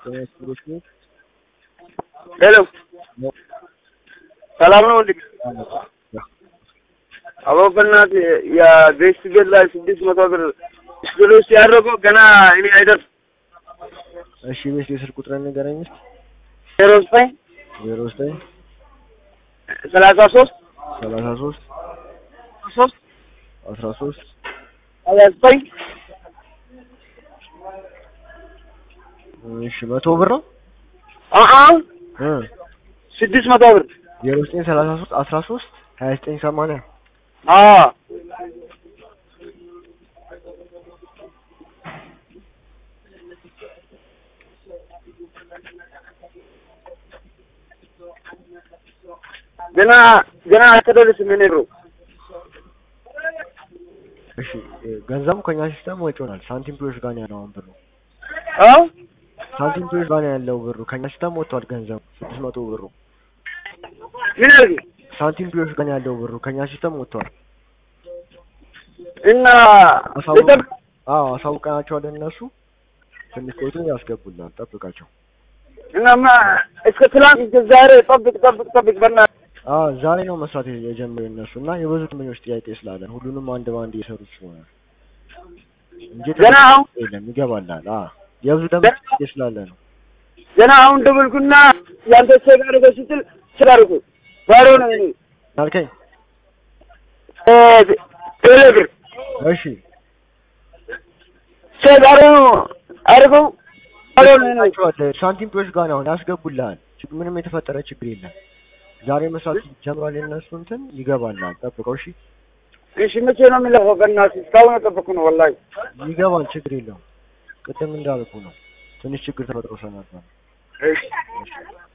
Hello. ሰላም ነው እንዴ? አዎ በእናትህ ያ ቤስት ቤት ላይ 600 ብር ስሉስ ያደረገው ገና እኔ አይደርስ። እሺ ቤት የስልክ ቁጥር ንገረኝ እስኪ። 09 09 33 13 13 13 29 እሺ 100 ብር ነው? 600 ብር 09 33 13 29 80 ገና አልተደረሰም እኔ ብሮ። እሺ ገንዘቡ ከኛ ሲስተም ወጪ ሆኗል። ሳንቲም ፕሮስ ጋር ነው ያለው ብሩ። ሳንቲም ፕሮስ ጋር ነው ያለው ብሩ። ከኛ ሲስተም ወጥቷል ገንዘቡ 600 ብሩ። ምን አለ? ሳንቲም ፕሮስ ጋር ነው ያለው ብሩ። ከኛ ሲስተም ወጥቷል። እና አሳውቀናቸው እነሱ ትንሽ ቆይቶ ያስገቡልናል። ጠብቃቸው። እናማ እስከ ትላንት እስከ ዛሬ ጠብቅ በእናትህ። ዛሬ ነው መስራት የጀመረው እነሱ እና የብዙ ደንበኞች ጥያቄ ስላለን ሁሉንም አንድ ባንድ እየሰሩት ስለሆነ እንጂ ገና አሁን የለም ይገባላል። የብዙ ደንበኞች ጥያቄ ስላለ ነው። ገና አሁን ደወልኩና ያንተ ሰጋር በስትል ስላልኩ ባሮ ነው እኔ አልከኝ። ቴሌብር እሺ ሰጋሩ አርገው ባሮ ነው ሳንቲም ፕሮስ ጋር ነው ያስገቡልሃል። ምንም የተፈጠረ ችግር የለም። ዛሬ መስራት ጀምሯል የነሱ እንትን ይገባላል። ጠብቀው። እሺ እሺ መቼ ነው የሚለፈው? በእናትህ እስካሁን ጠብቁ ነው ወላሂ። ይገባል፣ ችግር የለውም። ቅድም እንዳልኩ ነው ትንሽ ችግር ተፈጥሮ ስለነበር። እሺ